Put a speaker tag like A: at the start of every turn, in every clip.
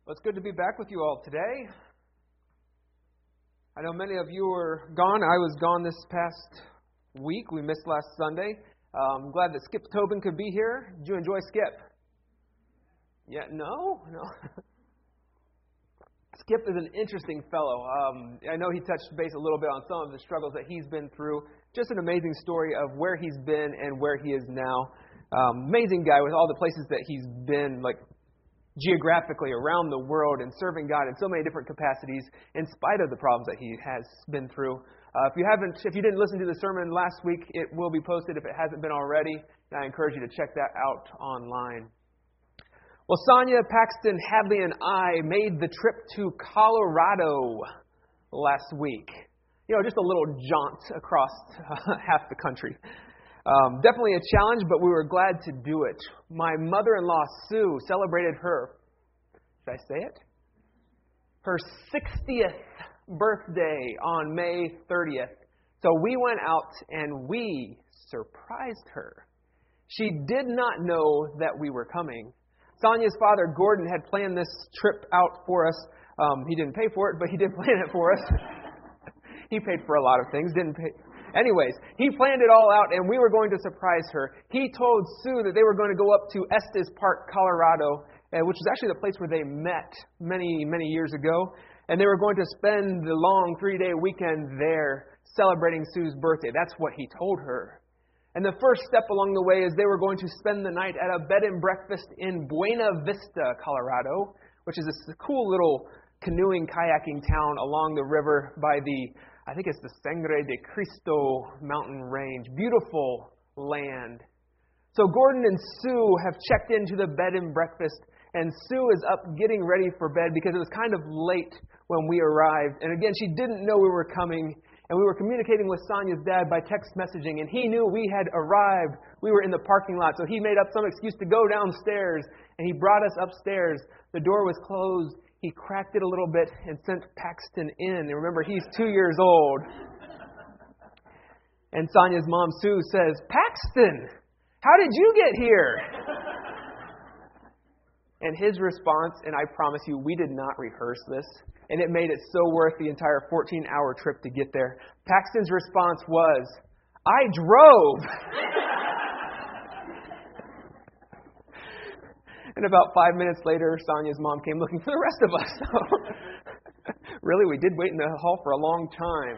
A: Well, it's good to be back with you all today. I know many of you were gone. I was gone this past week. We missed last Sunday. I'm glad that Skip Tobin could be here. Did you enjoy Skip? Yeah, no. Skip is an interesting fellow. I know he touched base a little bit on some of the struggles that he's been through. Just an amazing story of where he's been and where he is now. Amazing guy with all the places that he's been, like geographically around the world and serving God in so many different capacities in spite of the problems that he has been through. If you didn't listen to the sermon last week, it will be posted if it hasn't been already. And I encourage you to check that out online. Well, Sonia, Paxton, Hadley, and I made the trip to Colorado last week. You know, just a little jaunt across half the country. Definitely a challenge, but we were glad to do it. My mother-in-law, Sue, celebrated her, should I say it? Her 60th birthday on May 30th. So we went out and we surprised her. She did not know that we were coming. Sonia's father, Gordon, had planned this trip out for us. He didn't pay for it, but he did plan it for us. He paid for a lot of things, didn't pay. Anyways, he planned it all out, and we were going to surprise her. He told Sue that they were going to go up to Estes Park, Colorado, which is actually the place where they met many, many years ago. And they were going to spend the long 3-day weekend there celebrating Sue's birthday. That's what he told her. And the first step along the way is they were going to spend the night at a bed and breakfast in Buena Vista, Colorado, which is a cool little canoeing, kayaking town along the river by I think it's the Sangre de Cristo mountain range. Beautiful land. So Gordon and Sue have checked into the bed and breakfast, and Sue is up getting ready for bed because it was kind of late when we arrived. And again, she didn't know we were coming, and we were communicating with Sonia's dad by text messaging, and he knew we had arrived. We were in the parking lot, so he made up some excuse to go downstairs, and he brought us upstairs. The door was closed. He cracked it a little bit and sent Paxton in. And remember, he's 2 years old. And Sonia's mom, Sue, says, "Paxton, how did you get here?" And his response, and I promise you, we did not rehearse this, and it made it so worth the entire 14-hour trip to get there. Paxton's response was, "I drove." And about 5 minutes later, Sonia's mom came looking for the rest of us. So, really, we did wait in the hall for a long time.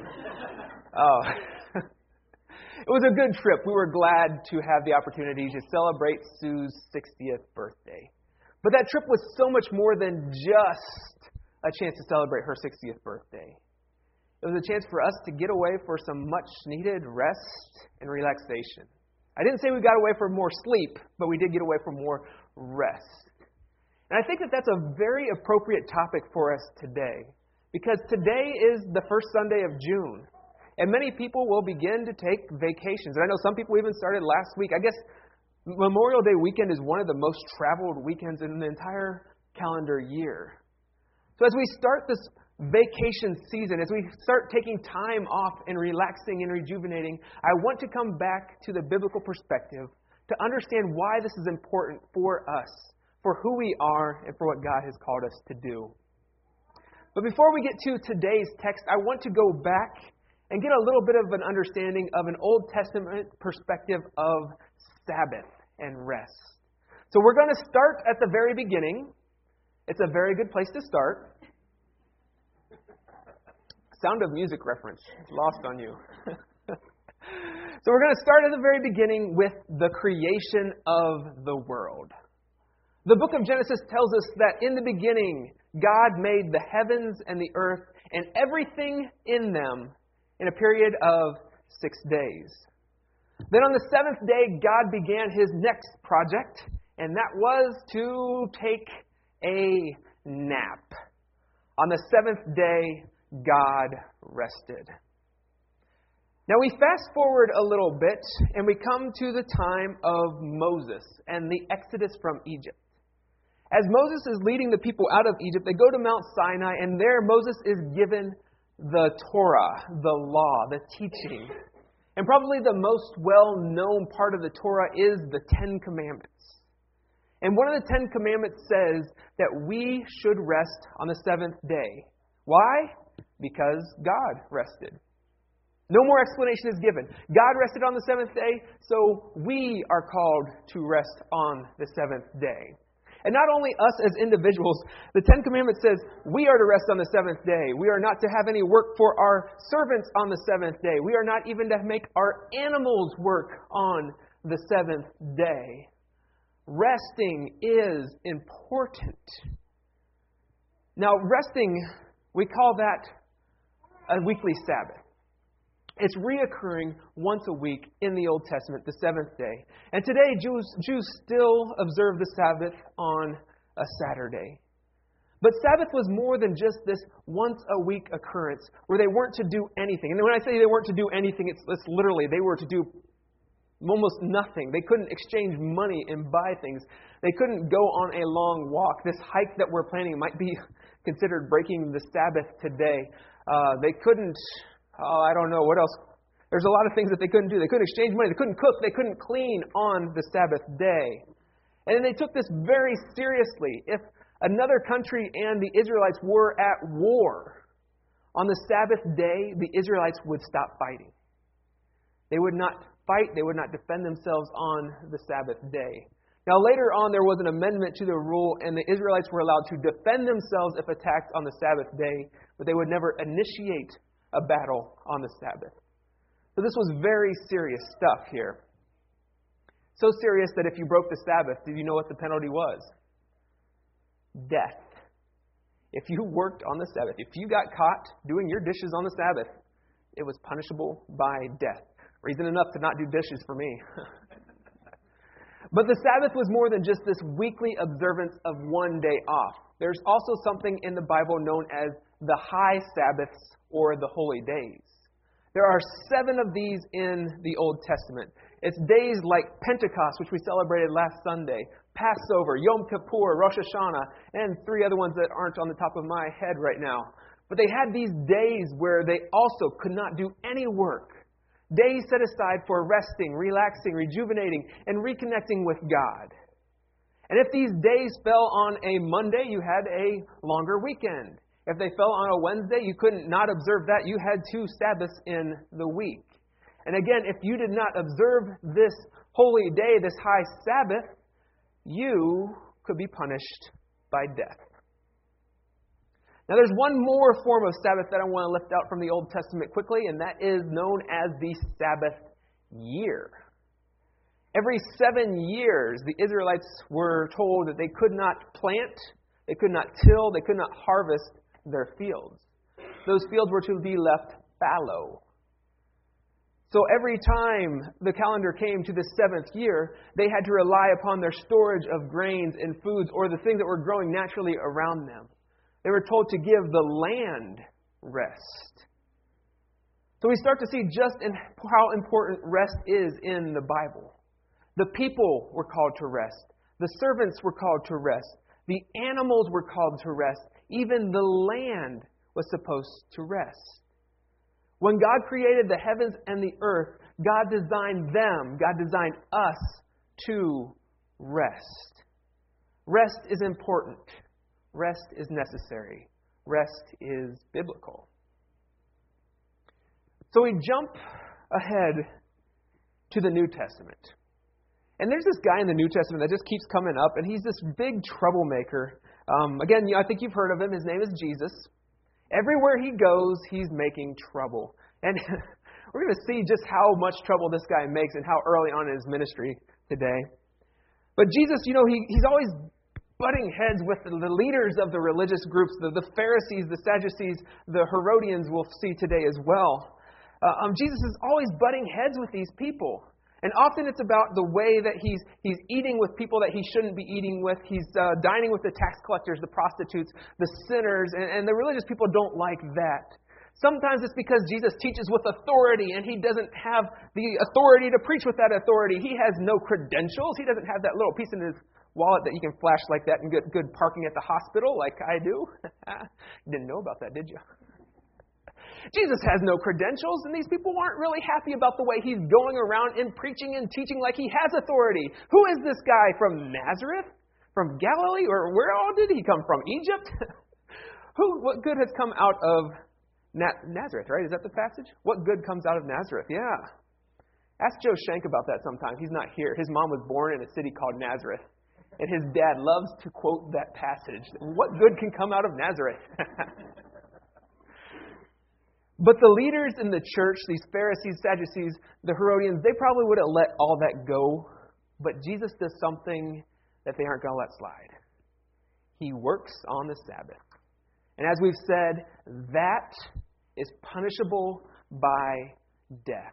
A: It was a good trip. We were glad to have the opportunity to celebrate Sue's 60th birthday. But that trip was so much more than just a chance to celebrate her 60th birthday. It was a chance for us to get away for some much-needed rest and relaxation. I didn't say we got away for more sleep, but we did get away for more rest. And I think that that's a very appropriate topic for us today, because today is the first Sunday of June, and many people will begin to take vacations. And I know some people even started last week. I guess Memorial Day weekend is one of the most traveled weekends in the entire calendar year. So as we start this vacation season, as we start taking time off and relaxing and rejuvenating, I want to come back to the biblical perspective to understand why this is important for us, for who we are, and for what God has called us to do. But before we get to today's text, I want to go back and get a little bit of an understanding of an Old Testament perspective of Sabbath and rest. So we're going to start at the very beginning. It's a very good place to start. Sound of Music reference. It's lost on you. So we're going to start at the very beginning with the creation of the world. The book of Genesis tells us that in the beginning, God made the heavens and the earth and everything in them in a period of 6 days. Then on the seventh day, God began His next project, and that was to take a nap. On the seventh day, God rested. Now we fast forward a little bit and we come to the time of Moses and the Exodus from Egypt. As Moses is leading the people out of Egypt, they go to Mount Sinai, and there Moses is given the Torah, the law, the teaching. And probably the most well-known part of the Torah is the Ten Commandments. And one of the 10 Commandments says that we should rest on the seventh day. Why? Because God rested. No more explanation is given. God rested on the seventh day, so we are called to rest on the seventh day. And not only us as individuals, the Ten Commandments says we are to rest on the seventh day. We are not to have any work for our servants on the seventh day. We are not even to make our animals work on the seventh day. Resting is important. Now, resting, we call that a weekly Sabbath. It's reoccurring once a week in the Old Testament, the seventh day. And today, Jews still observe the Sabbath on a Saturday. But Sabbath was more than just this once-a-week occurrence where they weren't to do anything. And when I say they weren't to do anything, it's literally they were to do almost nothing. They couldn't exchange money and buy things. They couldn't go on a long walk. This hike that we're planning might be considered breaking the Sabbath today. They couldn't... I don't know what else. There's a lot of things that they couldn't do. They couldn't exchange money. They couldn't cook. They couldn't clean on the Sabbath day. And they took this very seriously. If another country and the Israelites were at war, on the Sabbath day, the Israelites would stop fighting. They would not fight. They would not defend themselves on the Sabbath day. Now, later on, there was an amendment to the rule, and the Israelites were allowed to defend themselves if attacked on the Sabbath day, but they would never initiate a battle on the Sabbath. So this was very serious stuff here. So serious that if you broke the Sabbath, did you know what the penalty was? Death. If you worked on the Sabbath, if you got caught doing your dishes on the Sabbath, it was punishable by death. Reason enough to not do dishes for me. But the Sabbath was more than just this weekly observance of one day off. There's also something in the Bible known as the high Sabbaths or the holy days. There are 7 of these in the Old Testament. It's days like Pentecost, which we celebrated last Sunday, Passover, Yom Kippur, Rosh Hashanah, and 3 other ones that aren't on the top of my head right now. But they had these days where they also could not do any work. Days set aside for resting, relaxing, rejuvenating, and reconnecting with God. And if these days fell on a Monday, you had a longer weekend. If they fell on a Wednesday, you couldn't not observe that. You had 2 Sabbaths in the week. And again, if you did not observe this holy day, this high Sabbath, you could be punished by death. Now, there's one more form of Sabbath that I want to lift out from the Old Testament quickly, and that is known as the Sabbath year. Every 7 years, the Israelites were told that they could not plant, they could not till, they could not harvest their fields. Those fields were to be left fallow. So every time the calendar came to the 7th year, they had to rely upon their storage of grains and foods or the things that were growing naturally around them. They were told to give the land rest. So we start to see just how important rest is in the Bible. The people were called to rest. The servants were called to rest. The animals were called to rest. Even the land was supposed to rest. When God created the heavens and the earth, God designed them, God designed us to rest. Rest is important. Rest is necessary. Rest is biblical. So we jump ahead to the New Testament. And there's this guy in the New Testament that just keeps coming up, and he's this big troublemaker. Again, I think you've heard of him. His name is Jesus. Everywhere he goes, he's making trouble. And we're going to see just how much trouble this guy makes and how early on in his ministry today. But Jesus, he's always butting heads with the leaders of the religious groups, the Pharisees, the Sadducees, the Herodians we'll see today as well. Jesus is always butting heads with these people. And often it's about the way that he's eating with people that he shouldn't be eating with. He's dining with the tax collectors, the prostitutes, the sinners, and the religious people don't like that. Sometimes it's because Jesus teaches with authority and he doesn't have the authority to preach with that authority. He has no credentials. He doesn't have that little piece in his wallet that you can flash like that and get good parking at the hospital like I do. You didn't know about that, did you? Jesus has no credentials, and these people aren't really happy about the way he's going around and preaching and teaching like he has authority. Who is this guy from Nazareth? From Galilee? Or where all did he come from? Egypt? What good has come out of Nazareth, right? Is that the passage? What good comes out of Nazareth? Yeah. Ask Joe Shank about that sometime. He's not here. His mom was born in a city called Nazareth. And his dad loves to quote that passage. What good can come out of Nazareth? But the leaders in the church, these Pharisees, Sadducees, the Herodians, they probably would have let all that go. But Jesus does something that they aren't going to let slide. He works on the Sabbath. And as we've said, that is punishable by death.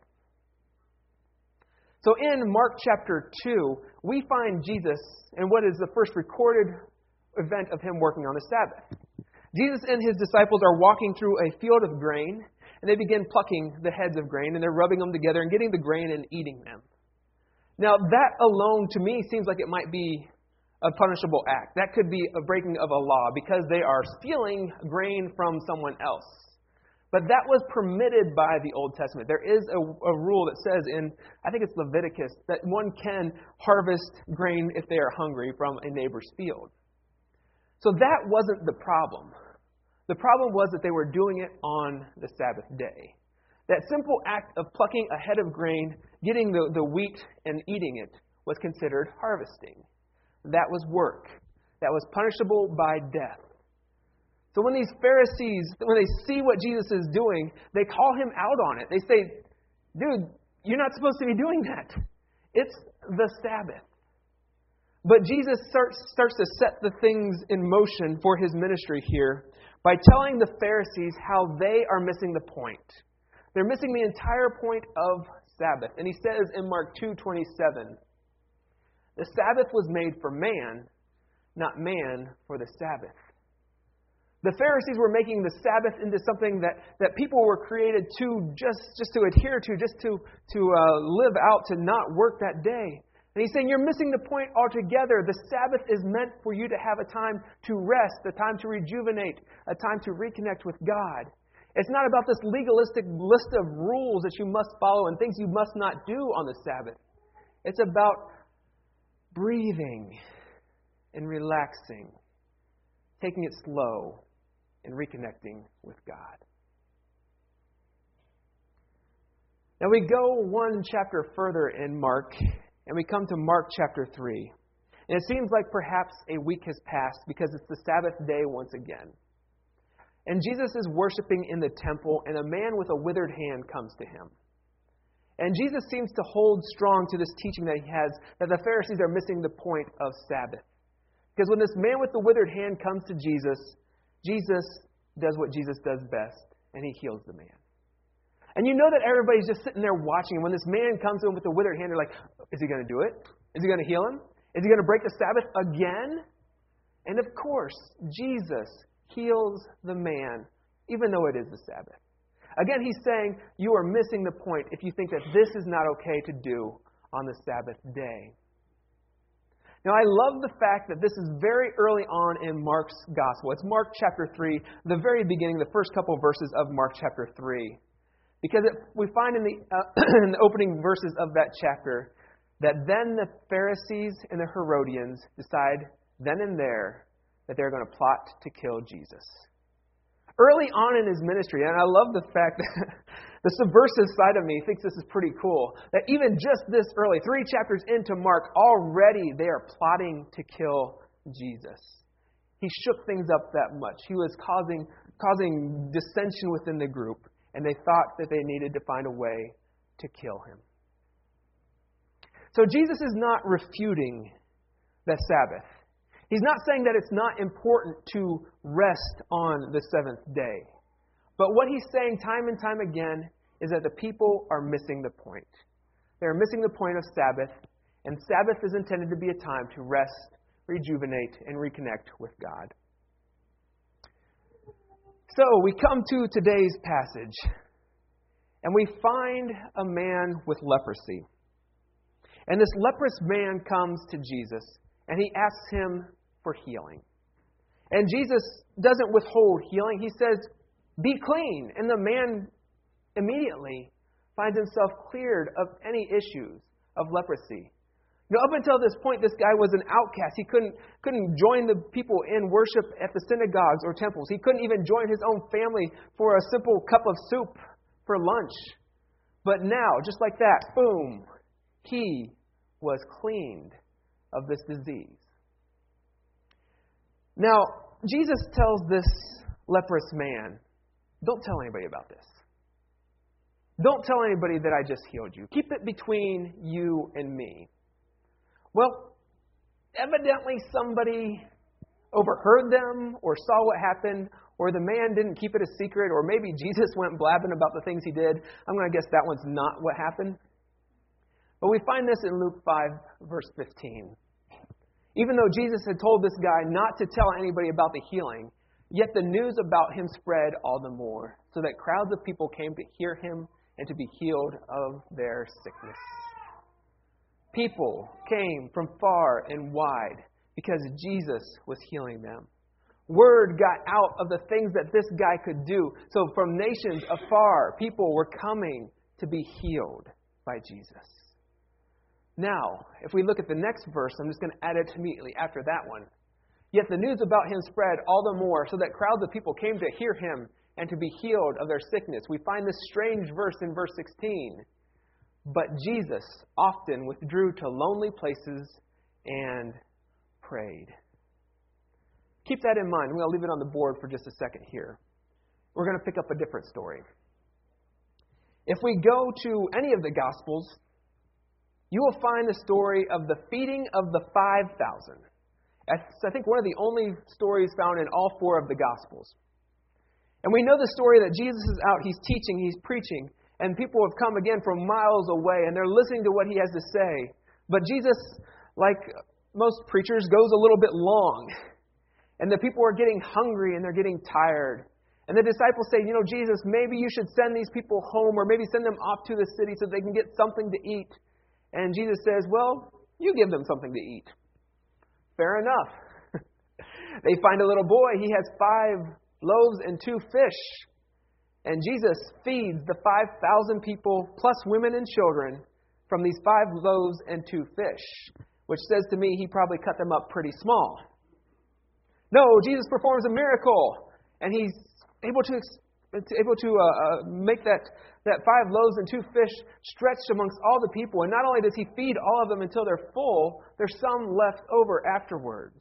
A: So in Mark chapter 2, we find Jesus in what is the first recorded event of him working on the Sabbath. Jesus and his disciples are walking through a field of grain, and they begin plucking the heads of grain, and they're rubbing them together and getting the grain and eating them. Now, that alone, to me, seems like it might be a punishable act. That could be a breaking of a law because they are stealing grain from someone else. But that was permitted by the Old Testament. There is a rule that says in, I think it's Leviticus, that one can harvest grain if they are hungry from a neighbor's field. So that wasn't the problem. The problem was that they were doing it on the Sabbath day. That simple act of plucking a head of grain, getting the wheat and eating it was considered harvesting. That was work. That was punishable by death. So when these Pharisees, when they see what Jesus is doing, they call him out on it. They say, dude, you're not supposed to be doing that. It's the Sabbath. But Jesus starts to set the things in motion for his ministry here by telling the Pharisees how they are missing the point. They're missing the entire point of Sabbath. And he says in Mark 2:27, the Sabbath was made for man, not man for the Sabbath. The Pharisees were making the Sabbath into something that people were created to just to adhere to, just to live out, to not work that day. And he's saying, you're missing the point altogether. The Sabbath is meant for you to have a time to rest, a time to rejuvenate, a time to reconnect with God. It's not about this legalistic list of rules that you must follow and things you must not do on the Sabbath. It's about breathing and relaxing, taking it slow, and reconnecting with God. Now we go one chapter further in Mark, and we come to Mark chapter 3. And it seems like perhaps a week has passed because it's the Sabbath day once again. And Jesus is worshiping in the temple, and a man with a withered hand comes to him. And Jesus seems to hold strong to this teaching that he has, that the Pharisees are missing the point of Sabbath. Because when this man with the withered hand comes to Jesus, Jesus does what Jesus does best, and he heals the man. And you know that everybody's just sitting there watching. And when this man comes to him with the withered hand, they're like, is he going to do it? Is he going to heal him? Is he going to break the Sabbath again? And of course, Jesus heals the man, even though it is the Sabbath. Again, he's saying, you are missing the point if you think that this is not okay to do on the Sabbath day. Now, I love the fact that this is very early on in Mark's gospel. It's Mark chapter 3, the very beginning, the first couple verses of Mark chapter 3. Because we find in the opening verses of that chapter that then the Pharisees and the Herodians decide then and there that they're going to plot to kill Jesus. Early on in his ministry, and I love the fact that the subversive side of me thinks this is pretty cool, that even just this early, 3 chapters into Mark, already they are plotting to kill Jesus. He shook things up that much. He was causing dissension within the group, and they thought that they needed to find a way to kill him. So Jesus is not refuting the Sabbath. He's not saying that it's not important to rest on the seventh day. But what he's saying time and time again is that the people are missing the point. They're missing the point of Sabbath, and Sabbath is intended to be a time to rest, rejuvenate, and reconnect with God. So we come to today's passage, and we find a man with leprosy. And this leprous man comes to Jesus, and he asks him for healing. And Jesus doesn't withhold healing. He says, be clean. And the man immediately finds himself cleared of any issues of leprosy. Up until this point, this guy was an outcast. He couldn't join the people in worship at the synagogues or temples. He couldn't even join his own family for a simple cup of soup for lunch. But now, just like that, boom, he was cleaned of this disease. Now, Jesus tells this leprous man, don't tell anybody about this. Don't tell anybody that I just healed you. Keep it between you and me. Well, evidently somebody overheard them or saw what happened, or the man didn't keep it a secret, or maybe Jesus went blabbing about the things he did. I'm going to guess that one's not what happened. But we find this in Luke 5, verse 15. Even though Jesus had told this guy not to tell anybody about the healing, yet the news about him spread all the more, so that crowds of people came to hear him and to be healed of their sickness. People came from far and wide because Jesus was healing them. Word got out of the things that this guy could do. So from nations afar, people were coming to be healed by Jesus. Now, if we look at the next verse, I'm just going to add it immediately after that one. Yet the news about him spread all the more, so that crowds of people came to hear him and to be healed of their sickness. We find this strange verse in verse 16. But Jesus often withdrew to lonely places and prayed. Keep that in mind. I'm going to leave it on the board for just a second here. We're going to pick up a different story. If we go to any of the Gospels, you will find the story of the feeding of the 5,000. It's, I think, one of the only stories found in all 4 of the Gospels. And we know the story that Jesus is out, he's teaching, he's preaching, and people have come again from miles away, and they're listening to what he has to say. But Jesus, like most preachers, goes a little bit long. And the people are getting hungry and they're getting tired. And the disciples say, Jesus, maybe you should send these people home, or maybe send them off to the city so they can get something to eat. And Jesus says, well, you give them something to eat. Fair enough. They find a little boy. He has 5 loaves and 2 fish. And Jesus feeds the 5,000 people, plus women and children, from these 5 loaves and 2 fish, which says to me he probably cut them up pretty small. No, Jesus performs a miracle, and he's able to make that 5 loaves and 2 fish stretched amongst all the people. And not only does he feed all of them until they're full, there's some left over afterwards.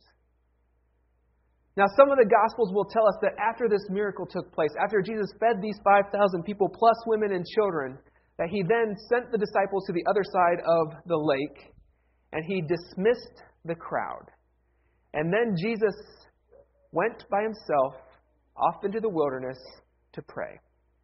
A: Now, some of the Gospels will tell us that after this miracle took place, after Jesus fed these 5,000 people plus women and children, that he then sent the disciples to the other side of the lake, and he dismissed the crowd. And then Jesus went by himself off into the wilderness to pray.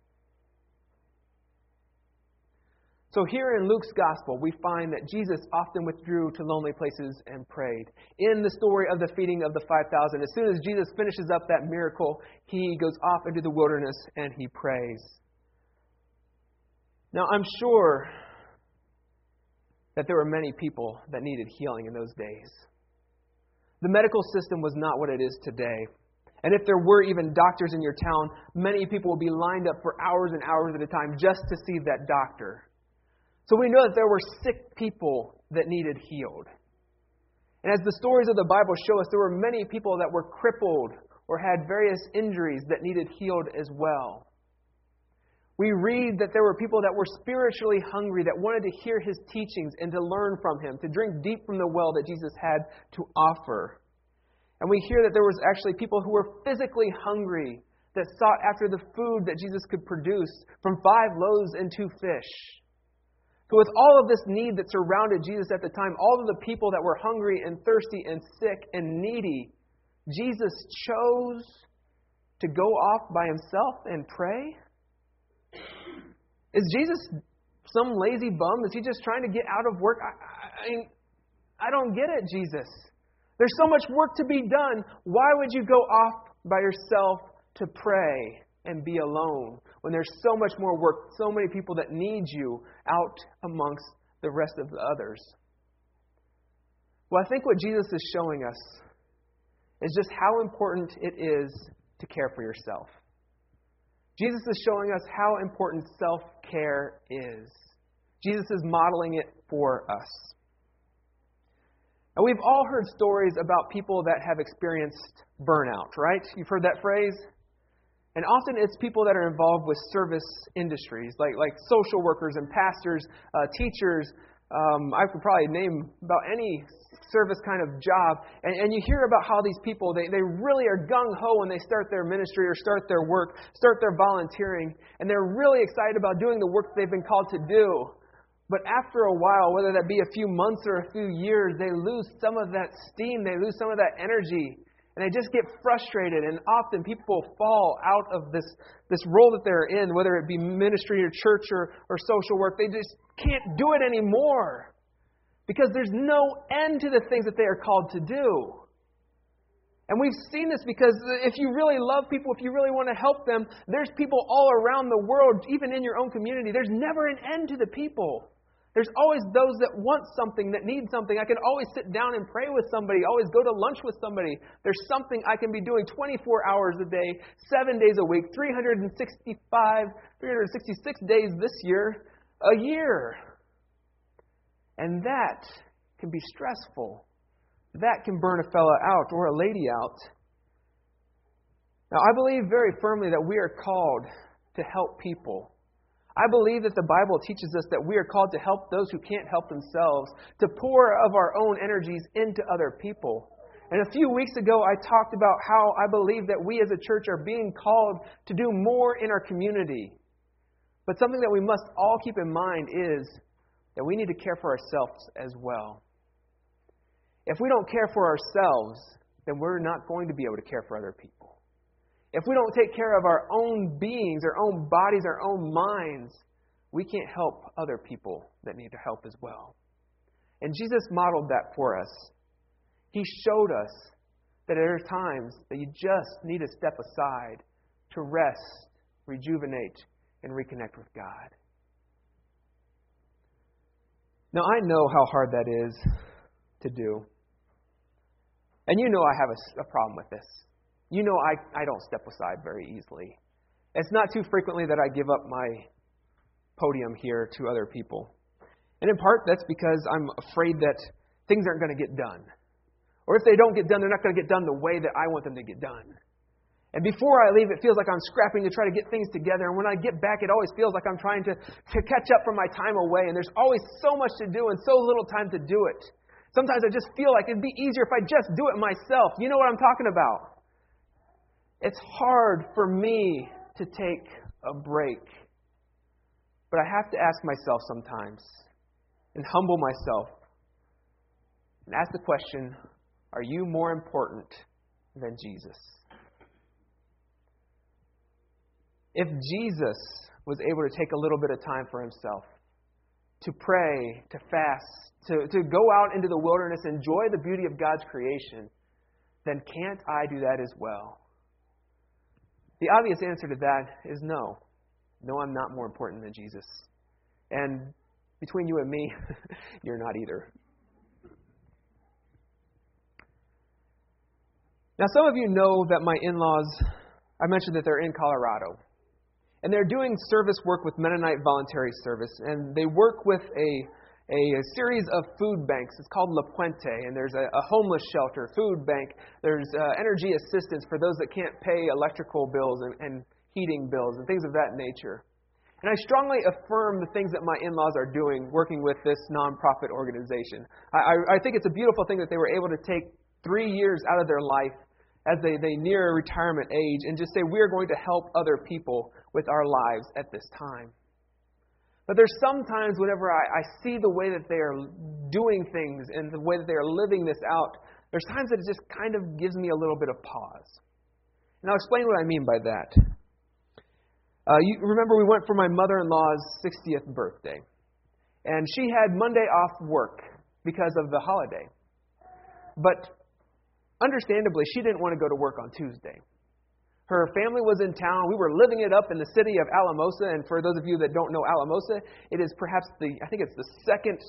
A: So here in Luke's Gospel, we find that Jesus often withdrew to lonely places and prayed. In the story of the feeding of the 5,000, as soon as Jesus finishes up that miracle, he goes off into the wilderness and he prays. Now, I'm sure that there were many people that needed healing in those days. The medical system was not what it is today. And if there were even doctors in your town, many people would be lined up for hours and hours at a time just to see that doctor. So we know that there were sick people that needed healed. And as the stories of the Bible show us, there were many people that were crippled or had various injuries that needed healed as well. We read that there were people that were spiritually hungry, that wanted to hear his teachings and to learn from him, to drink deep from the well that Jesus had to offer. And we hear that there was actually people who were physically hungry that sought after the food that Jesus could produce from 5 loaves and 2 fish. So with all of this need that surrounded Jesus at the time, all of the people that were hungry and thirsty and sick and needy, Jesus chose to go off by himself and pray? Is Jesus some lazy bum? Is he just trying to get out of work? I don't get it, Jesus. There's so much work to be done. Why would you go off by yourself to pray and be alone when there's so much more work, so many people that need you out amongst the rest of the others? Well, I think what Jesus is showing us is just how important it is to care for yourself. Jesus is showing us how important self-care is. Jesus is modeling it for us. And we've all heard stories about people that have experienced burnout, right? You've heard that phrase? And often it's people that are involved with service industries, like social workers and pastors, teachers. I could probably name about any service kind of job. And you hear about how these people, they really are gung-ho when they start their ministry or start their work, start their volunteering. And they're really excited about doing the work they've been called to do. But after a while, whether that be a few months or a few years, they lose some of that steam. They lose some of that energy. And they just get frustrated. And often people fall out of this role that they're in, whether it be ministry or church or social work. They just can't do it anymore. Because there's no end to the things that they are called to do. And we've seen this because if you really love people, if you really want to help them, there's people all around the world, even in your own community. There's never an end to the people. There's always those that want something, that need something. I can always sit down and pray with somebody, always go to lunch with somebody. There's something I can be doing 24 hours a day, 7 days a week, 366 days this year, a year. And that can be stressful. That can burn a fella out or a lady out. Now, I believe very firmly that we are called to help people. I believe that the Bible teaches us that we are called to help those who can't help themselves, to pour of our own energies into other people. And a few weeks ago, I talked about how I believe that we as a church are being called to do more in our community. But something that we must all keep in mind is that we need to care for ourselves as well. If we don't care for ourselves, then we're not going to be able to care for other people. If we don't take care of our own beings, our own bodies, our own minds, we can't help other people that need help as well. And Jesus modeled that for us. He showed us that there are times that you just need to step aside to rest, rejuvenate, and reconnect with God. Now, I know how hard that is to do. And you know I have a problem with this. You know I don't step aside very easily. It's not too frequently that I give up my podium here to other people. And in part, that's because I'm afraid that things aren't going to get done. Or if they don't get done, they're not going to get done the way that I want them to get done. And before I leave, it feels like I'm scrapping to try to get things together. And when I get back, it always feels like I'm trying to catch up from my time away. And there's always so much to do and so little time to do it. Sometimes I just feel like it'd be easier if I just do it myself. You know what I'm talking about? It's hard for me to take a break. But I have to ask myself sometimes and humble myself and ask the question, are you more important than Jesus? If Jesus was able to take a little bit of time for himself, to pray, to fast, to go out into the wilderness, enjoy the beauty of God's creation, then can't I do that as well? The obvious answer to that is no. No, I'm not more important than Jesus. And between you and me, you're not either. Now, some of you know that my in-laws, I mentioned that they're in Colorado. And they're doing service work with Mennonite Voluntary Service. And they work with a series of food banks. It's called La Puente. And there's a homeless shelter, food bank. There's energy assistance for those that can't pay electrical bills and heating bills and things of that nature. And I strongly affirm the things that my in-laws are doing working with this nonprofit organization. I think it's a beautiful thing that they were able to take 3 years out of their life as they near retirement age and just say, we're going to help other people with our lives at this time. But there's sometimes whenever I see the way that they are doing things and the way that they are living this out, there's times that it just kind of gives me a little bit of pause. And I'll explain what I mean by that. You remember we went for my mother-in-law's 60th birthday. And she had Monday off work because of the holiday. But understandably, she didn't want to go to work on Tuesday. Her family was in town. We were living it up in the city of Alamosa. And for those of you that don't know Alamosa, it is perhaps I think it's the second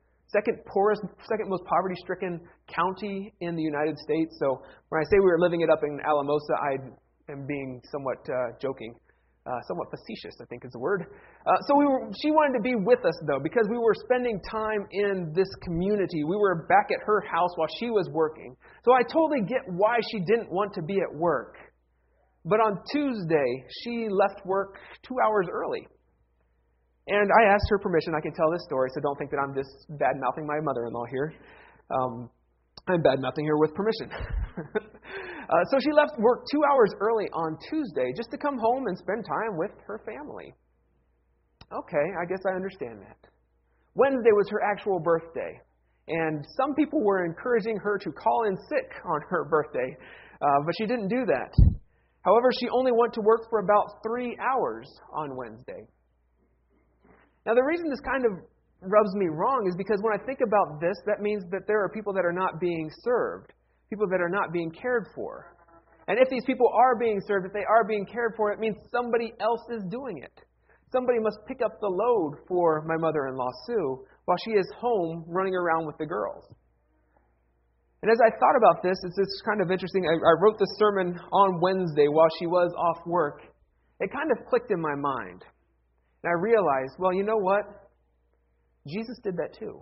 A: most poverty-stricken county in the United States. So when I say we were living it up in Alamosa, I am being somewhat joking. Somewhat facetious, I think is the word. She wanted to be with us, though, because we were spending time in this community. We were back at her house while she was working. So I totally get why she didn't want to be at work. But on Tuesday, she left work 2 hours early. And I asked her permission. I can tell this story, so don't think that I'm just bad-mouthing my mother-in-law here. I'm bad-mouthing her with permission. So she left work 2 hours early on Tuesday just to come home and spend time with her family. Okay, I guess I understand that. Wednesday was her actual birthday, and some people were encouraging her to call in sick on her birthday, but she didn't do that. However, she only went to work for about 3 hours on Wednesday. Now, the reason this kind of rubs me wrong is because when I think about this, that means that there are people that are not being served, people that are not being cared for. And if these people are being served, if they are being cared for, it means somebody else is doing it. Somebody must pick up the load for my mother-in-law, Sue, while she is home running around with the girls. And as I thought about this, it's kind of interesting. I wrote this sermon on Wednesday while she was off work. It kind of clicked in my mind. And I realized, well, you know what? Jesus did that too.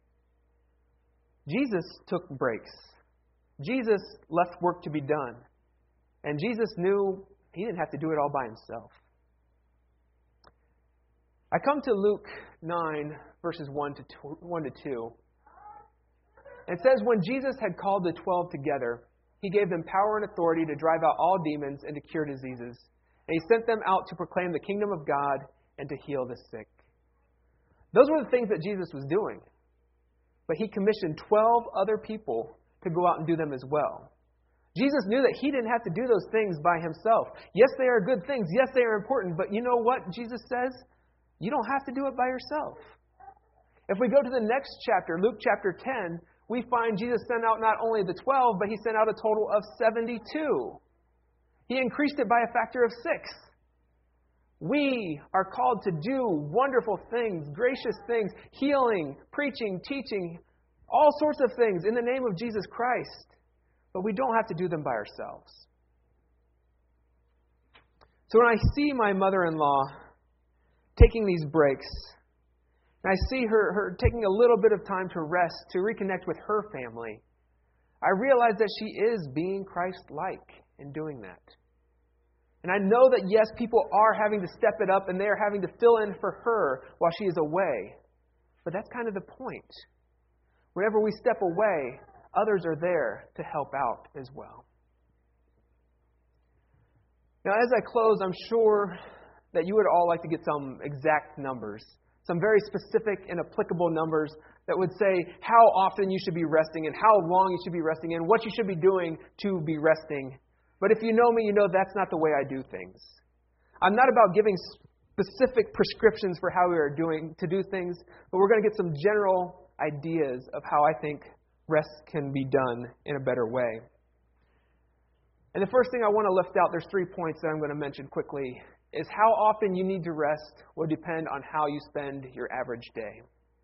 A: Jesus took breaks. Jesus left work to be done. And Jesus knew he didn't have to do it all by himself. I come to Luke 9, verses 1 to 2. It says, when Jesus had called the 12 together, he gave them power and authority to drive out all demons and to cure diseases. And he sent them out to proclaim the kingdom of God and to heal the sick. Those were the things that Jesus was doing. But he commissioned 12 other people to go out and do them as well. Jesus knew that he didn't have to do those things by himself. Yes, they are good things. Yes, they are important. But you know what Jesus says? You don't have to do it by yourself. If we go to the next chapter, Luke chapter 10, we find Jesus sent out not only the 12, but he sent out a total of 72. He increased it by a factor of 6. We are called to do wonderful things, gracious things, healing, preaching, teaching, all sorts of things in the name of Jesus Christ. But we don't have to do them by ourselves. So when I see my mother-in-law taking these breaks, and I see her taking a little bit of time to rest, to reconnect with her family, I realize that she is being Christ-like in doing that. And I know that, yes, people are having to step it up and they are having to fill in for her while she is away. But that's kind of the point. Whenever we step away, others are there to help out as well. Now, as I close, I'm sure that you would all like to get some exact numbers, some very specific and applicable numbers that would say how often you should be resting and how long you should be resting and what you should be doing to be resting. But if you know me, you know that's not the way I do things. I'm not about giving specific prescriptions for how we are doing to do things, but we're going to get some general ideas of how I think rest can be done in a better way. And the first thing I want to lift out, there's 3 points that I'm going to mention quickly, is how often you need to rest will depend on how you spend your average day.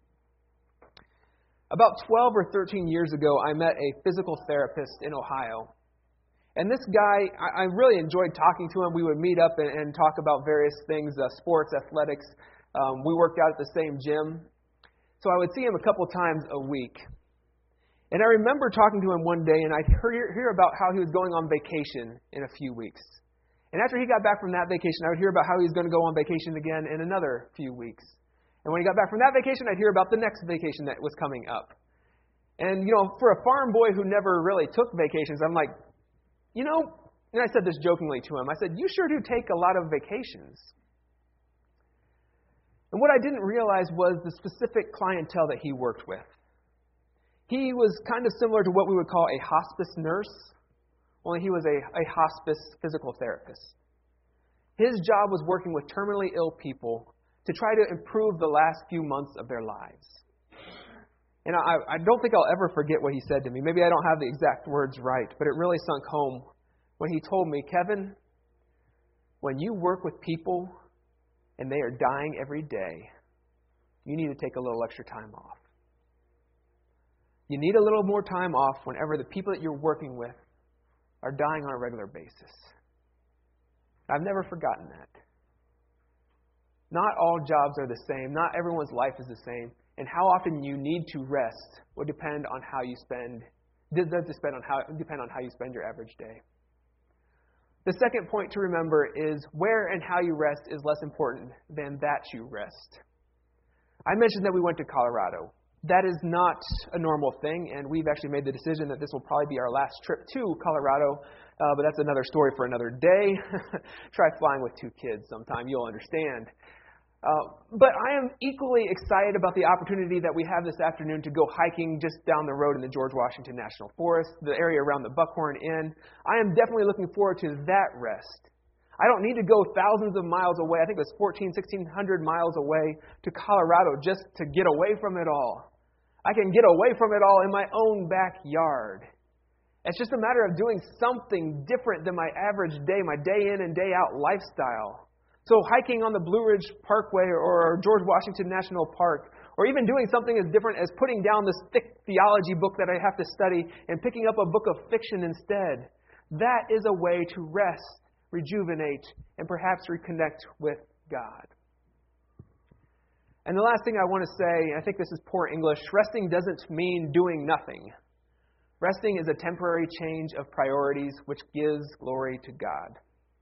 A: About 12 or 13 years ago, I met a physical therapist in Ohio. And this guy, I really enjoyed talking to him. We would meet up and talk about various things, sports, athletics. We worked out at the same gym. So I would see him a couple times a week. And I remember talking to him one day, and I hear about how he was going on vacation in a few weeks. And after he got back from that vacation, I would hear about how he was going to go on vacation again in another few weeks. And when he got back from that vacation, I'd hear about the next vacation that was coming up. And, for a farm boy who never really took vacations, I'm like, and I said this jokingly to him, I said, you sure do take a lot of vacations. And what I didn't realize was the specific clientele that he worked with. He was kind of similar to what we would call a hospice nurse, only he was a hospice physical therapist. His job was working with terminally ill people to try to improve the last few months of their lives. And I don't think I'll ever forget what he said to me. Maybe I don't have the exact words right, but it really sunk home when he told me, Kevin, when you work with people and they are dying every day, you need to take a little extra time off. You need a little more time off whenever the people that you're working with are dying on a regular basis. I've never forgotten that. Not all jobs are the same. Not everyone's life is the same. And how often you need to rest will depend on how you spend. Depend on how you spend your average day. The second point to remember is where and how you rest is less important than that you rest. I mentioned that we went to Colorado. That is not a normal thing, and we've actually made the decision that this will probably be our last trip to Colorado, but that's another story for another day. Try flying with 2 kids sometime, you'll understand. But I am equally excited about the opportunity that we have this afternoon to go hiking just down the road in the George Washington National Forest, the area around the Buckhorn Inn. I am definitely looking forward to that rest. I don't need to go thousands of miles away. I think it was 1,600 miles away to Colorado just to get away from it all. I can get away from it all in my own backyard. It's just a matter of doing something different than my average day, my day in and day out lifestyle. So hiking on the Blue Ridge Parkway or George Washington National Park, or even doing something as different as putting down this thick theology book that I have to study and picking up a book of fiction instead. That is a way to rest, rejuvenate, and perhaps reconnect with God. And the last thing I want to say, I think this is poor English, resting doesn't mean doing nothing. Resting is a temporary change of priorities which gives glory to God.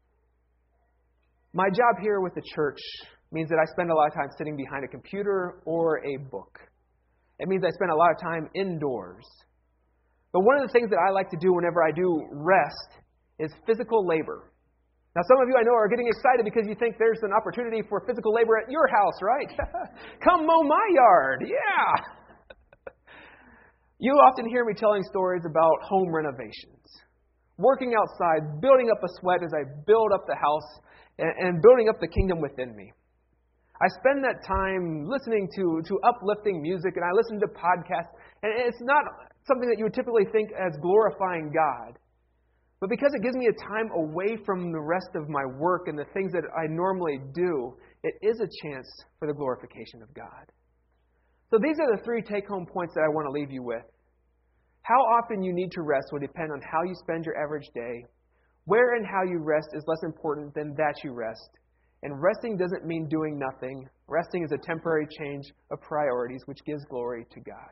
A: My job here with the church means that I spend a lot of time sitting behind a computer or a book. It means I spend a lot of time indoors. But one of the things that I like to do whenever I do rest is physical labor. Now, some of you I know are getting excited because you think there's an opportunity for physical labor at your house, right? Come mow my yard. Yeah. You often hear me telling stories about home renovations. Working outside, building up a sweat as I build up the house and building up the kingdom within me. I spend that time listening to uplifting music, and I listen to podcasts. And it's not something that you would typically think as glorifying God. But because it gives me a time away from the rest of my work and the things that I normally do, it is a chance for the glorification of God. So these are the 3 take-home points that I want to leave you with. How often you need to rest will depend on how you spend your average day. Where and how you rest is less important than that you rest. And resting doesn't mean doing nothing. Resting is a temporary change of priorities which gives glory to God.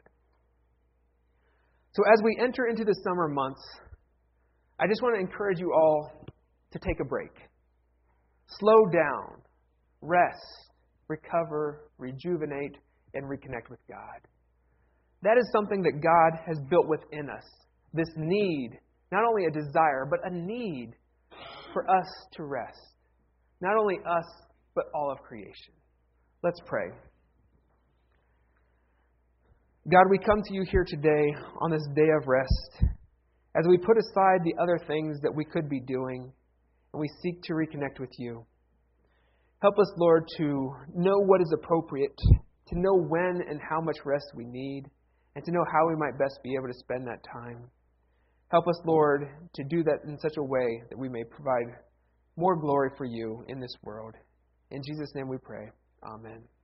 A: So as we enter into the summer months, I just want to encourage you all to take a break. Slow down, rest, recover, rejuvenate, and reconnect with God. That is something that God has built within us. This need, not only a desire, but a need for us to rest. Not only us, but all of creation. Let's pray. God, we come to you here today on this day of rest, as we put aside the other things that we could be doing, and we seek to reconnect with you. Help us, Lord, to know what is appropriate, to know when and how much rest we need, and to know how we might best be able to spend that time. Help us, Lord, to do that in such a way that we may provide more glory for you in this world. In Jesus' name we pray. Amen.